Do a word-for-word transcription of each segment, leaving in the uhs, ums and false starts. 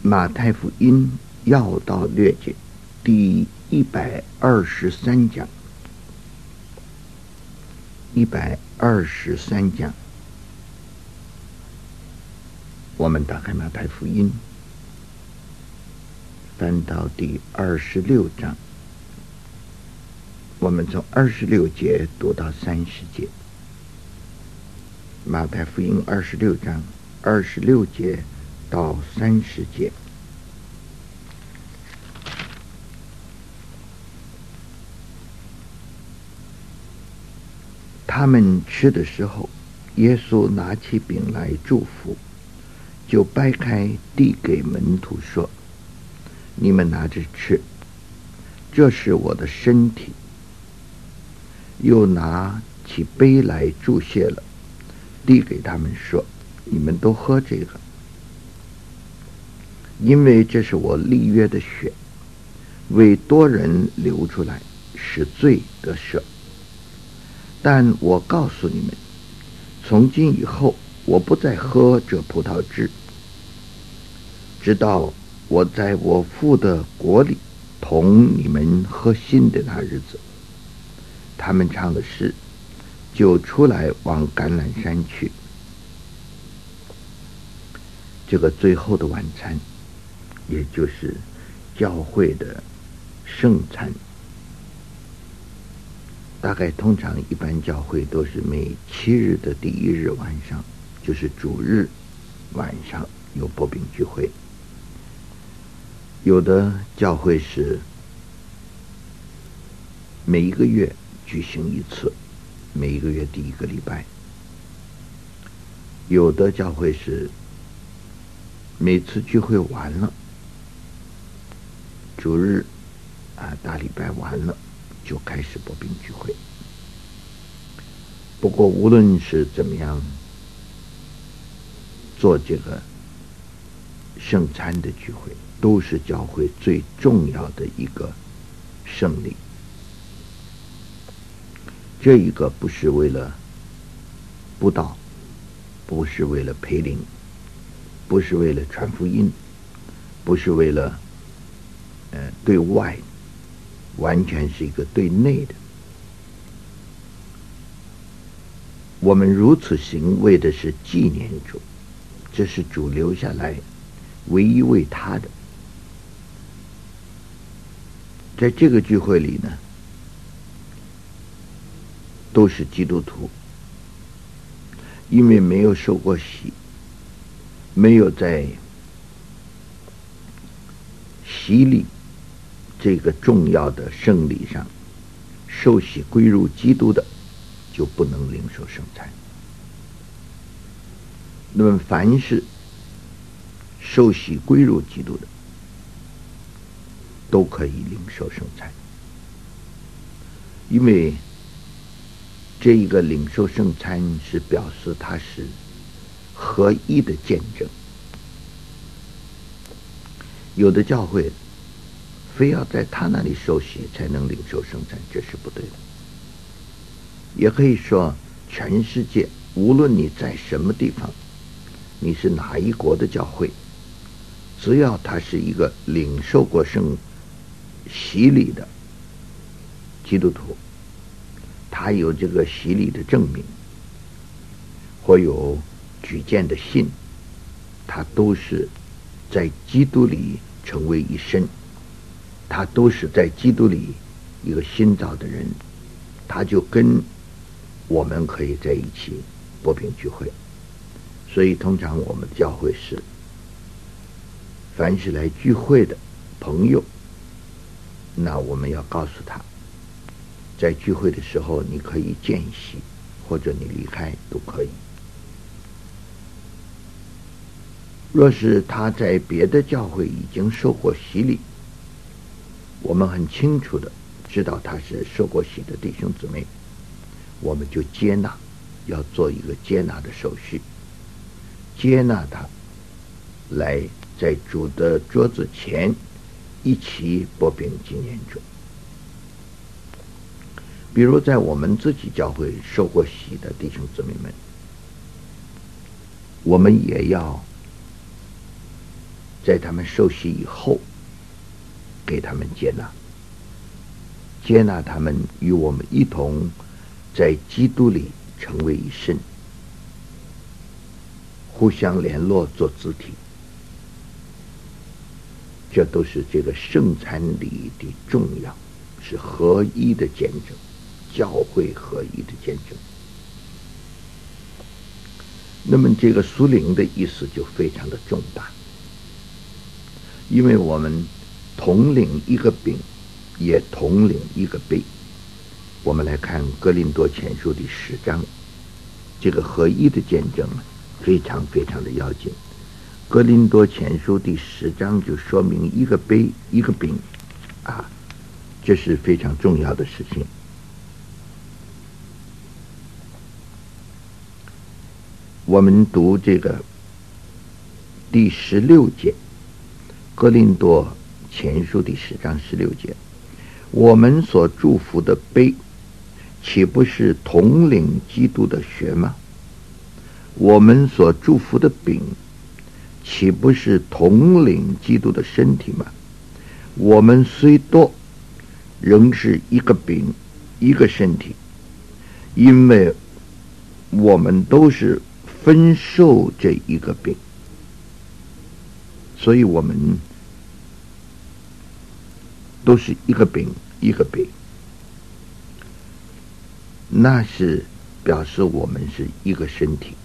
马太福音要道略解第一百二十三讲，一百二十三讲，我们打开马太福音，翻到第二十六章，我们从二十六节读到三十节。马太福音二十六章二十六节到三十节。他们吃的时候，耶稣拿起饼来祝福，就掰开递给门徒说：“你们拿着吃，这是我的身体。”又拿起杯来祝谢了，递给他们说：“你们都喝这个，因为这是我立约的血，为多人流出来，使罪得赦。但我告诉你们，从今以后，我不再喝这葡萄汁，直到我在我父的国里同你们喝新的那日子。”他们唱的诗，就出来往橄榄山去。这个最后的晚餐，也就是教会的圣餐，大概通常一般教会都是每七日的第一日晚上，就是主日晚上有擘饼聚会。有的教会是每一个月举行一次，每一个月第一个礼拜。有的教会是每次聚会完了，主日啊大礼拜完了，就开始擘饼聚会。不过无论是怎么样做这个圣餐的聚会，都是教会最重要的一个圣礼。这一个不是为了布道，不是为了培灵，不是为了传福音，不是为了呃对外，完全是一个对内的。我们如此行，为的是纪念主，这是主留下来唯一为他的。在这个聚会里呢，都是基督徒，因为没有受过洗，没有在洗礼这个重要的圣礼上受洗归入基督的，就不能领受圣餐。那么凡是受洗归入基督的，都可以领受圣餐，因为这一个领受圣餐是表示它是合一的见证。有的教会非要在他那里受洗才能领受圣餐，这是不对的。也可以说全世界无论你在什么地方，你是哪一国的教会，只要他是一个领受过圣洗礼的基督徒，他有这个洗礼的证明，或有举荐的信，他都是在基督里成为一身，他都是在基督里一个新造的人，他就跟我们可以在一起擘饼聚会。所以通常我们的教会是，凡是来聚会的朋友，那我们要告诉他，在聚会的时候你可以见习，或者你离开都可以。若是他在别的教会已经受过洗礼，我们很清楚的知道他是受过洗的弟兄姊妹，我们就接纳，要做一个接纳的手续，接纳他来在主的桌子前一起擘饼纪念主。比如在我们自己教会受过洗的弟兄姊妹们，我们也要在他们受洗以后，给他们接纳，接纳他们与我们一同在基督里成为一身，互相联络做肢体。这都是这个圣餐礼的重要，是合一的见证，教会合一的见证。那么这个属灵的意思就非常的重大，因为我们统领一个饼，也统领一个杯。我们来看哥林多前书第十章，这个合一的见证非常非常的要紧。哥林多前书第十章就说明一个杯一个饼啊，这是非常重要的事情。我们读这个第十六节，哥林多前书第十章十六节，我们所祝福的杯，岂不是统领基督的血吗？我们所祝福的饼，岂不是统领基督的身体吗？我们虽多，仍是一个饼，一个身体，因为我们都是分受这一个饼，所以我们都是一个饼，一个杯。那是表示我们是一个身体。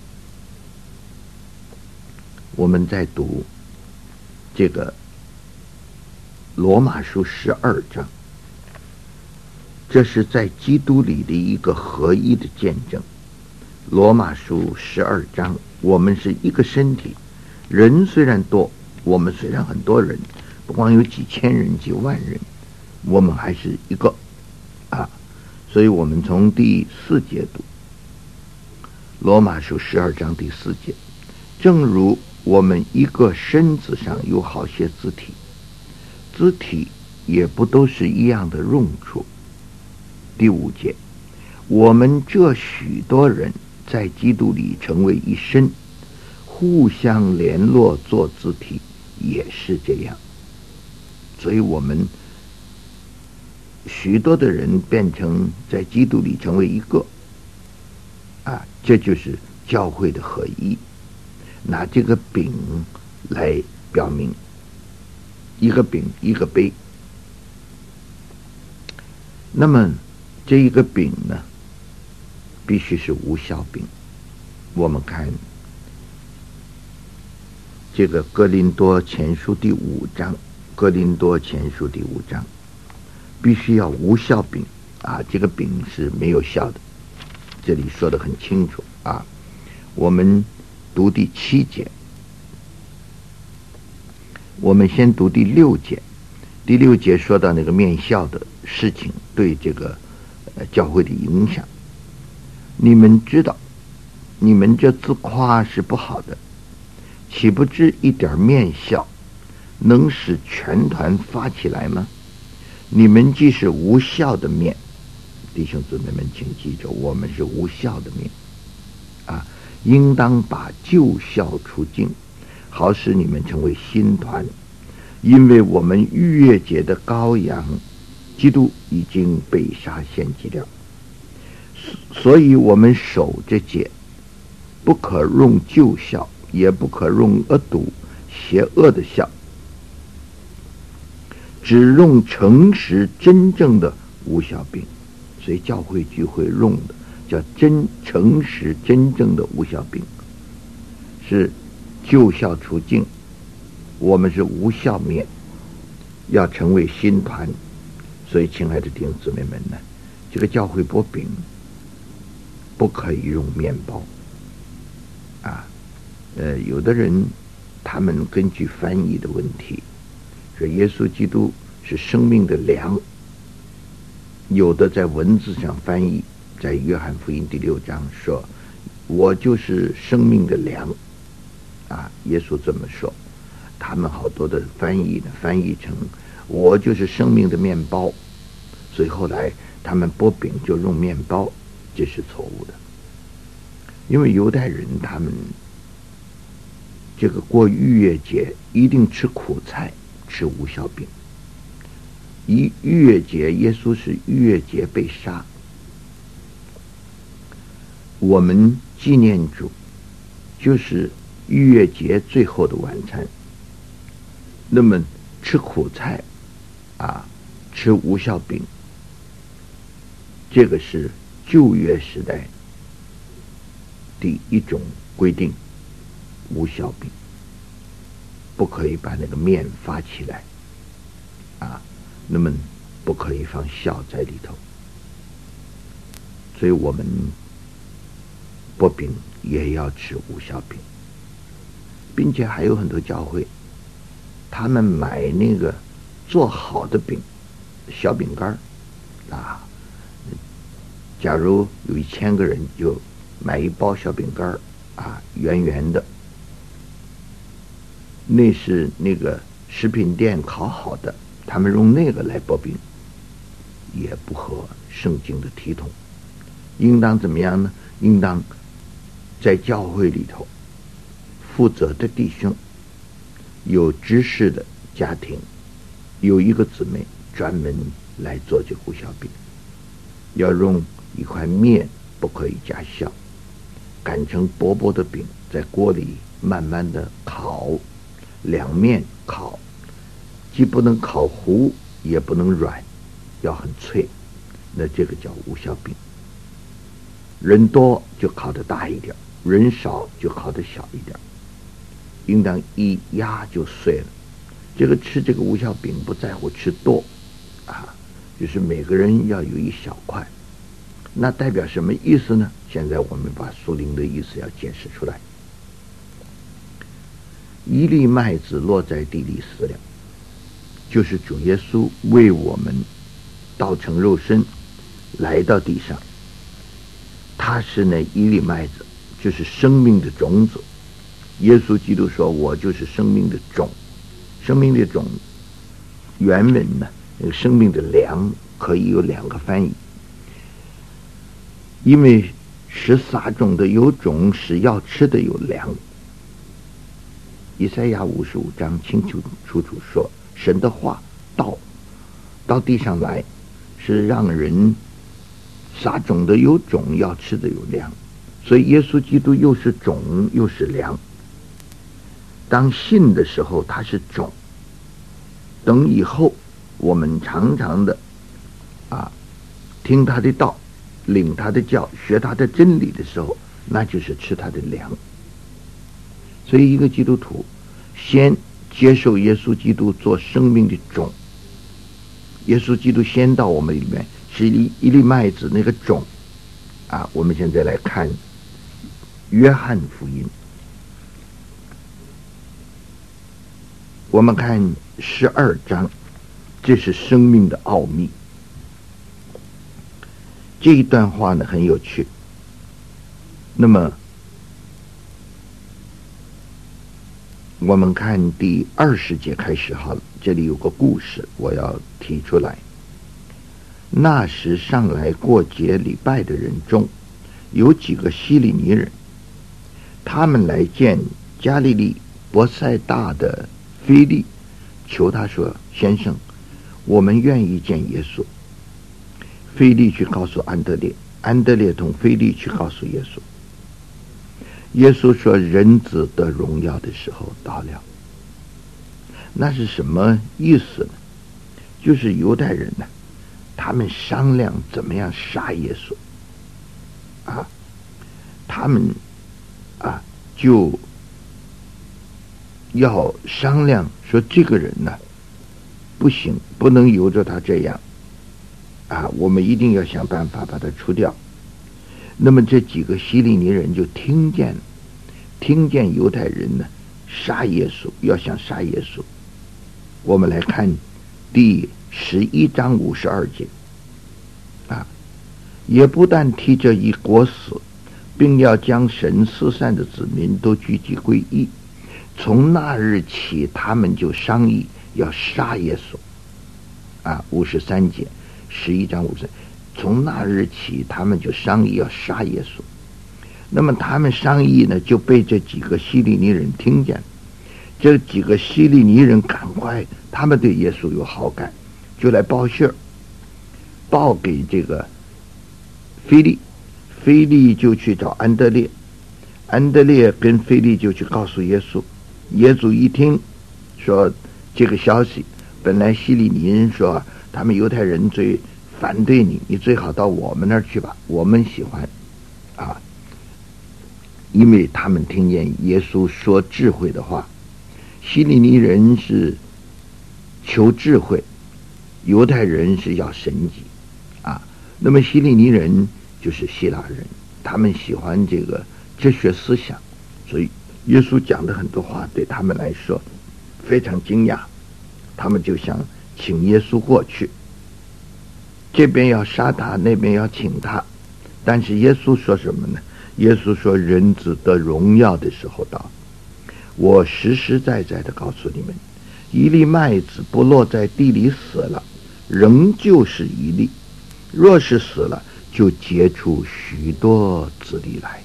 我们在读这个罗马书十二章，这是在基督里的一个合一的见证。罗马书十二章，我们是一个身体，人虽然多，我们虽然很多人，不光有几千人几万人，我们还是一个啊。所以我们从第四节读罗马书十二章第四节，正如我们一个身子上有好些肢体，肢体也不都是一样的用处。第五节，我们这许多人在基督里成为一身，互相联络做肢体，也是这样。所以我们许多的人变成在基督里成为一个啊，这就是教会的合一。拿这个饼来表明，一个饼一个杯。那么这一个饼呢，必须是无酵饼。我们看这个哥林多前书第五章，哥林多前书第五章必须要无酵饼啊，这个饼是没有酵的，这里说得很清楚啊。我们读第七节，我们先读第六节。第六节说到那个面酵的事情对这个、呃、教会的影响。你们知道，你们这自夸是不好的，岂不知一点面酵能使全团发起来吗？你们既是无酵的面，弟兄姊妹们请记住，我们是无酵的面啊，应当把旧酵除尽，好使你们成为新团。因为我们逾越节的羔羊基督已经被杀献祭了，所以我们守这节，不可用旧酵，也不可用恶毒邪恶的酵，只用诚实真正的无酵饼。所以教会聚会用的叫真诚实真正的无酵饼，是旧酵除尽，我们是无酵面，要成为新团。所以亲爱的弟兄姊妹们呢，这个教会擘饼不可以用面包啊。呃，有的人他们根据翻译的问题说耶稣基督是生命的粮，有的在文字上翻译，在约翰福音第六章说我就是生命的粮啊，耶稣这么说。他们好多的翻译呢，翻译成我就是生命的面包，所以后来他们擘饼就用面包，这是错误的。因为犹太人他们这个过逾越节一定吃苦菜，吃无酵饼。一逾越节，耶稣是逾越节被杀，我们纪念主就是逾越节最后的晚餐。那么吃苦菜啊，吃无酵饼，这个是旧约时代第一种规定，无酵饼不可以把那个面发起来啊，那么不可以放酵在里头，所以我们薄饼也要吃无酵饼，并且还有很多教会，他们买那个做好的饼，小饼干啊，假如有一千个人就买一包小饼干啊，圆圆的，那是那个食品店烤好的，他们用那个来薄饼，也不合圣经的体统。应当怎么样呢？应当在教会里头负责的弟兄，有知识的家庭，有一个姊妹专门来做这无酵饼，要用一块面，不可以加酵，擀成薄薄的饼，在锅里慢慢的烤，两面烤，既不能烤糊，也不能软，要很脆，那这个叫无酵饼。人多就烤得大一点，人少就烤得小一点，应当一压就碎了。这个吃这个无酵饼不在乎吃多啊，就是每个人要有一小块。那代表什么意思呢？现在我们把属灵的意思要解释出来。一粒麦子落在地里死了，就是主耶稣为我们道成肉身来到地上，他是那一粒麦子，就是生命的种子。耶稣基督说，我就是生命的种。生命的种原文呢，那个生命的粮可以有两个翻译，因为使撒种的有种，使要吃的有粮。以赛亚五十五章清清楚楚说，神的话到到地上来，是让人撒种的有种，要吃的有粮。所以耶稣基督又是种又是粮。当信的时候他是种，等以后我们常常的啊听他的道，领他的教，学他的真理的时候，那就是吃他的粮。所以一个基督徒先接受耶稣基督做生命的种，耶稣基督先到我们里面，是一一粒麦子那个种啊。我们现在来看约翰福音，我们看十二章，这是生命的奥秘。这一段话呢很有趣。那么我们看第二十节开始好了，这里有个故事我要提出来。那时上来过节礼拜的人中，有几个希利尼人，他们来见加利利伯赛大的腓利，求他说，先生，我们愿意见耶稣。腓利去告诉安德烈，安德烈同腓利去告诉耶稣。耶稣说，人子得荣耀的时候到了。那是什么意思呢？就是犹太人呢，他们商量怎么样杀耶稣啊，他们啊就要商量说，这个人呢不行，不能由着他这样啊，我们一定要想办法把他除掉。那么这几个希利尼人就听见听见犹太人呢杀耶稣，要想杀耶稣。我们来看第十一章五十二节啊，也不但替这一国死，并要将神四散的子民都聚集归一。从那日起，他们就商议要杀耶稣啊，五十三节，十一章五十三。从那日起，他们就商议要杀耶稣。那么他们商议呢，就被这几个希利尼人听见， 这几个希利尼人赶快，他们对耶稣有好感，就来报信儿，报给这个腓利，腓利就去找安德烈，安德烈跟腓利就去告诉耶稣，耶稣一听说这个消息，本来希利尼人说他们犹太人最反对你，你最好到我们那儿去吧，我们喜欢啊，因为他们听见耶稣说智慧的话。希利尼人是求智慧，犹太人是要神迹啊。那么希利尼人就是希腊人，他们喜欢这个哲学思想，所以耶稣讲的很多话对他们来说非常惊讶，他们就想请耶稣过去，这边要杀他，那边要请他。但是耶稣说什么呢？耶稣说人子得荣耀的时候到，我实实在在的告诉你们，一粒麦子不落在地里死了，仍旧是一粒，若是死了，就结出许多子粒来。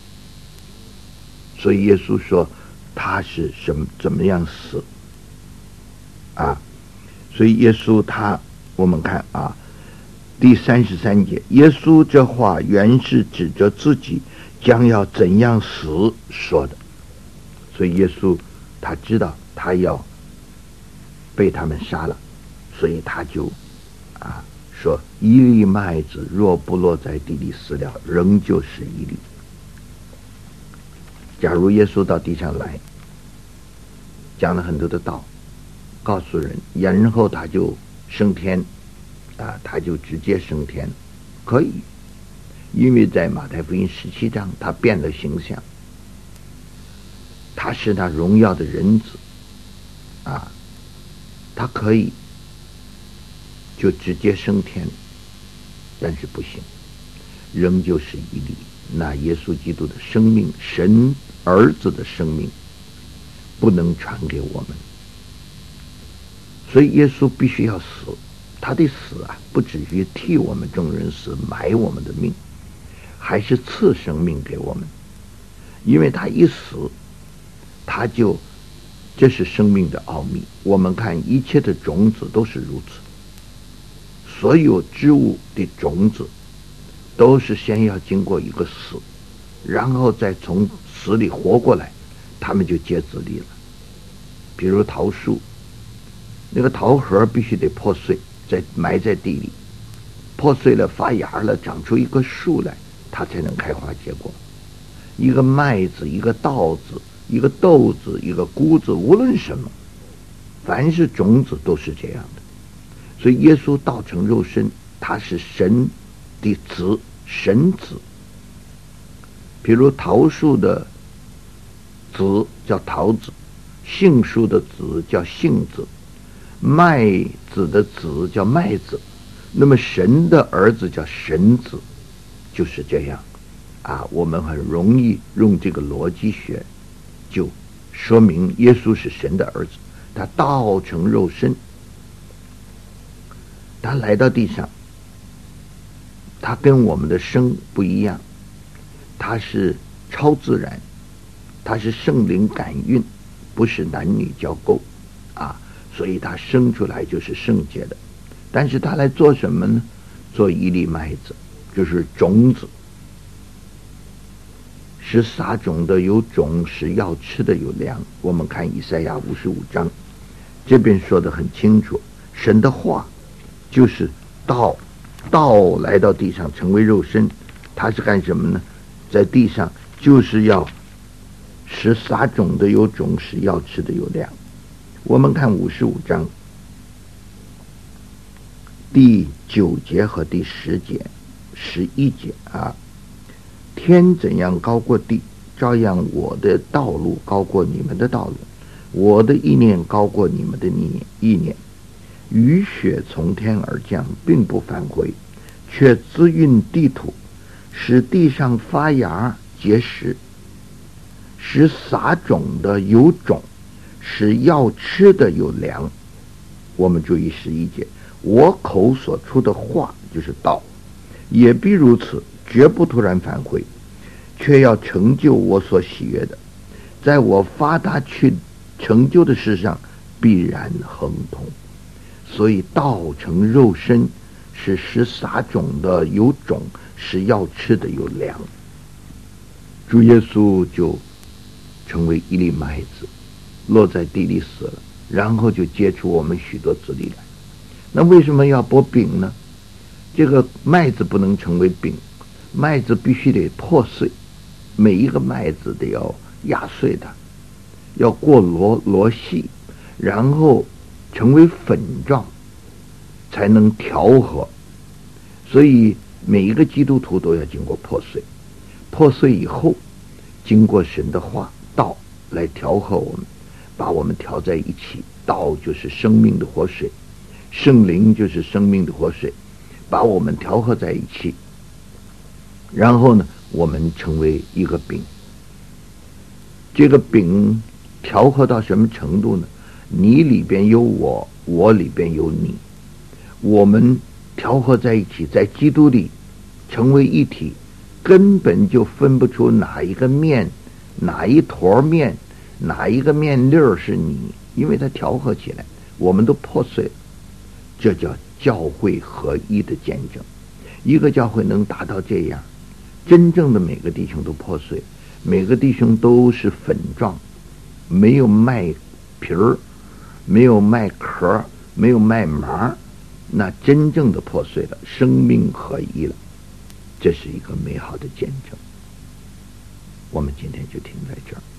所以耶稣说他是什么怎么样死啊？所以耶稣他，我们看啊，第三十三节，耶稣这话原是指着自己将要怎样死说的。所以耶稣他知道他要被他们杀了，所以他就啊说，一粒麦子若不落在地里死了，仍旧是一粒。假如耶稣到地上来，讲了很多的道，告诉人，然后他就升天啊，他就直接升天，可以，因为在马太福音十七章他变了形象，他是那荣耀的人子啊，他可以就直接升天，但是不行，仍旧是一粒。那耶稣基督的生命，神儿子的生命不能传给我们，所以耶稣必须要死。他的死啊，不止于替我们众人死，埋我们的命，还是赐生命给我们。因为他一死，他就这是生命的奥秘。我们看一切的种子都是如此，所有植物的种子都是先要经过一个死，然后再从死里活过来，他们就结子粒了。比如桃树，那个桃核必须得破碎，再埋在地里，破碎了发芽了，长出一棵树来，它才能开花结果。一个麦子，一个稻子，一个豆子，一个菇子，无论什么，凡是种子都是这样的。所以耶稣道成肉身，他是神的子，神子。比如桃树的子叫桃子，杏树的子叫杏子，麦子的子叫麦子，那么神的儿子叫神子，就是这样啊。我们很容易用这个逻辑学就说明耶稣是神的儿子，他道成肉身，他来到地上，他跟我们的生不一样，他是超自然，他是圣灵感孕，不是男女交媾啊，所以他生出来就是圣洁的。但是他来做什么呢？做一粒麦子，就是种子，是撒种的有种，是要吃的有粮。我们看以赛亚五十五章，这边说得很清楚，神的话就是道，道来到地上成为肉身，他是干什么呢？在地上就是要使撒种的有种，使要吃的有粮。我们看五十五章第九节和第十节、十一节啊，天怎样高过地，照样我的道路高过你们的道路，我的意念高过你们的意念。雨雪从天而降，并不返回，却滋润地土，使地上发芽结实，使撒种的有种，使要吃的有粮。我们注意十一节，我口所出的话就是道，也必如此，绝不突然返回，却要成就我所喜悦的，在我发他去成就的事上必然亨通。所以道成肉身是使撒种的有种，使要吃的有粮。主耶稣就成为一粒麦子，落在地里死了，然后就结出我们许多子粒来。那为什么要剥饼呢？这个麦子不能成为饼，麦子必须得破碎，每一个麦子得要压碎它，要过箩箩细，然后成为粉状，才能调和。所以每一个基督徒都要经过破碎，破碎以后经过神的话道来调和我们，把我们调在一起。道就是生命的活水，圣灵就是生命的活水，把我们调和在一起，然后呢我们成为一个饼。这个饼调和到什么程度呢？你里边有我，我里边有你，我们调和在一起，在基督里成为一体，根本就分不出哪一个面，哪一坨面，哪一个面粒儿是你，因为它调和起来，我们都破碎了。这叫教会合一的见证。一个教会能达到这样，真正的每个弟兄都破碎，每个弟兄都是粉状，没有麦皮儿，没有麦壳，没有麦麻，那真正的破碎了，生命合一了，这是一个美好的见证。我们今天就停在这儿。